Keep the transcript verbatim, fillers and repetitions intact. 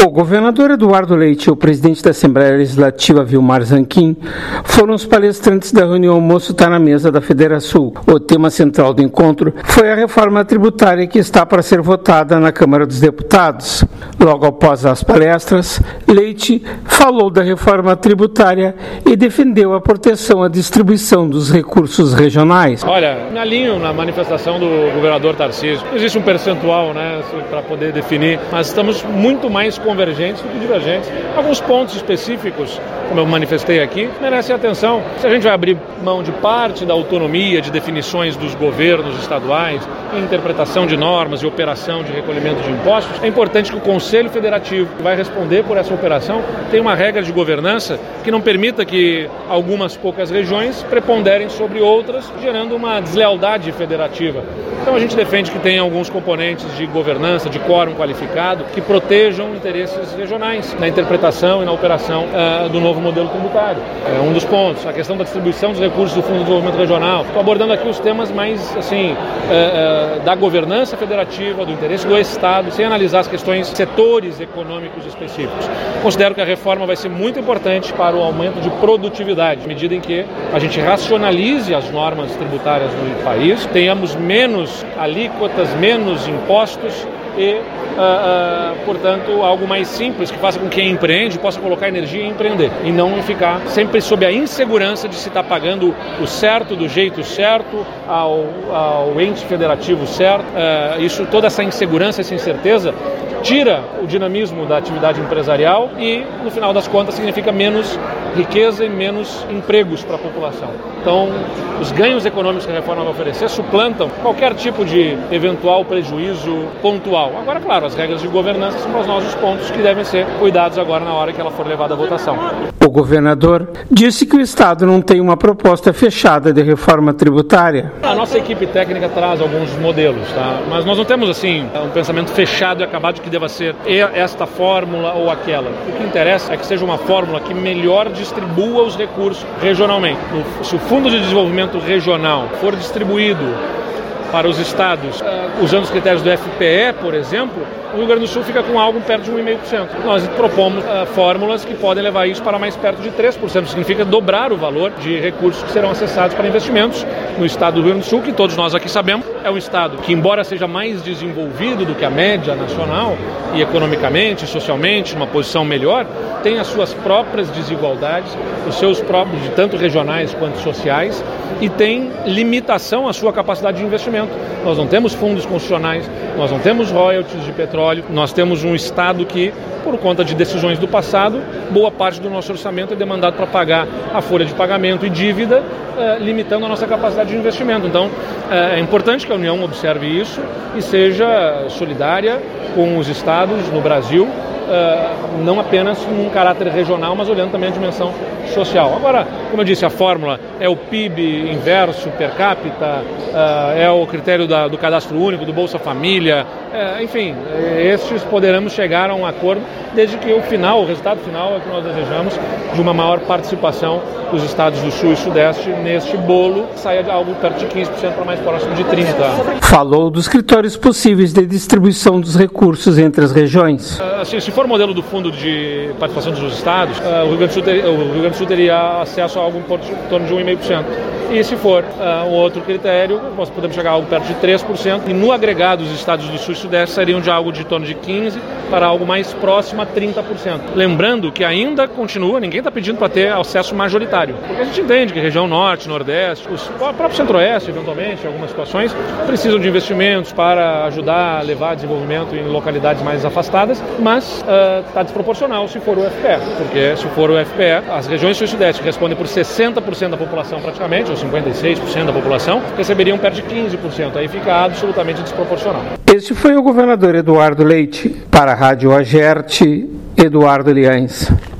O governador Eduardo Leite e o presidente da Assembleia Legislativa, Vilmar Zanquim, foram os palestrantes da reunião Almoço Tá na Mesa da Federação. O tema central do encontro foi a reforma tributária que está para ser votada na Câmara dos Deputados. Logo após as palestras, Leite falou da reforma tributária e defendeu a proteção à distribuição dos recursos regionais. Olha, me alinho na manifestação do governador Tarcísio. Existe um percentual, né, para poder definir, mas estamos muito mais convergentes do que divergentes. Alguns pontos específicos, como eu manifestei aqui, merecem atenção. Se a gente vai abrir mão de parte da autonomia de definições dos governos estaduais, interpretação de normas e operação de recolhimento de impostos, é importante que o Conselho Federativo, que vai responder por essa operação, tenha uma regra de governança que não permita que algumas poucas regiões preponderem sobre outras, gerando uma deslealdade federativa. Então a gente defende que tenha alguns componentes de governança, de quórum qualificado, que protejam interesses regionais na interpretação e na operação uh, do novo modelo tributário. É um dos pontos. A questão da distribuição dos recursos do Fundo de Desenvolvimento Regional. Estou abordando aqui os temas mais, assim, uh, uh, da governança federativa, do interesse do Estado, sem analisar as questões, setores econômicos específicos. Considero que a reforma vai ser muito importante para o aumento de produtividade, à medida em que a gente racionalize as normas tributárias no país, tenhamos menos alíquotas, menos impostos e, uh, uh, portanto, algo mais simples que faça com que quem empreende possa colocar energia em empreender e não ficar sempre sob a insegurança de se estar pagando o certo, do jeito certo, ao, ao ente federativo certo. Uh, isso, toda essa insegurança, essa incerteza, tira o dinamismo da atividade empresarial e, no final das contas, significa menos riqueza e menos empregos para a população. Então, os ganhos econômicos que a reforma vai oferecer suplantam qualquer tipo de eventual prejuízo pontual. Agora, claro, as regras de governança são para nós os pontos que devem ser cuidados agora na hora que ela for levada à votação. O governador disse que o Estado não tem uma proposta fechada de reforma tributária. A nossa equipe técnica traz alguns modelos, tá? Mas nós não temos, assim, um pensamento fechado e acabado que deva ser esta fórmula ou aquela. O que interessa é que seja uma fórmula que melhor distribua os recursos regionalmente. Se o Fundo de Desenvolvimento Regional for distribuído para os estados, usando os critérios do F P E, por exemplo, o Rio Grande do Sul fica com algo perto de um vírgula cinco por cento. Nós propomos uh, fórmulas que podem levar isso para mais perto de três por cento. Significa dobrar o valor de recursos que serão acessados para investimentos no estado do Rio Grande do Sul, que todos nós aqui sabemos é um estado que, embora seja mais desenvolvido do que a média nacional, e economicamente, socialmente, numa posição melhor, tem as suas próprias desigualdades, os seus próprios, de tanto regionais quanto sociais, e tem limitação à sua capacidade de investimento. Nós não temos fundos constitucionais, nós não temos royalties de petróleo, nós temos um Estado que, por conta de decisões do passado, boa parte do nosso orçamento é demandado para pagar a folha de pagamento e dívida, eh, limitando a nossa capacidade de investimento. Então, eh, é importante que a União observe isso e seja solidária com os Estados no Brasil, Uh, não apenas num caráter regional, mas olhando também a dimensão social. Agora, como eu disse, a fórmula é o P I B inverso per capita, uh, é o critério da, do cadastro único, do Bolsa Família, uh, enfim, estes poderemos chegar a um acordo, desde que o final, o resultado final é o que nós desejamos, de uma maior participação dos estados do Sul e Sudeste neste bolo, saia de algo perto de quinze por cento para mais próximo de trinta por cento. Falou dos critérios possíveis de distribuição dos recursos entre as regiões. Uh, assim, se for o modelo do Fundo de Participação dos Estados, uh, o, Rio Grande do Sul teria, o Rio Grande do Sul teria acesso a algo em torno de um vírgula cinco por cento. E se for uh, um outro critério, nós podemos chegar a algo perto de três por cento. E no agregado, os estados do Sul e Sudeste seriam de algo de torno de quinze por cento para algo mais próximo a trinta por cento. Lembrando que ainda continua, ninguém está pedindo para ter acesso majoritário. Porque a gente entende que região Norte, Nordeste, os, o próprio Centro-Oeste, eventualmente, em algumas situações, precisam de investimentos para ajudar a levar desenvolvimento em localidades mais afastadas, mas está uh, desproporcional se for o F P E. Porque se for o F P E, as regiões Sul e Sudeste, que respondem por sessenta por cento da população praticamente, ou cinquenta e seis por cento da população, receberiam perto de quinze por cento. Aí fica absolutamente desproporcional. Este foi o governador Eduardo Leite. Para a Rádio Agerte, Eduardo Liães.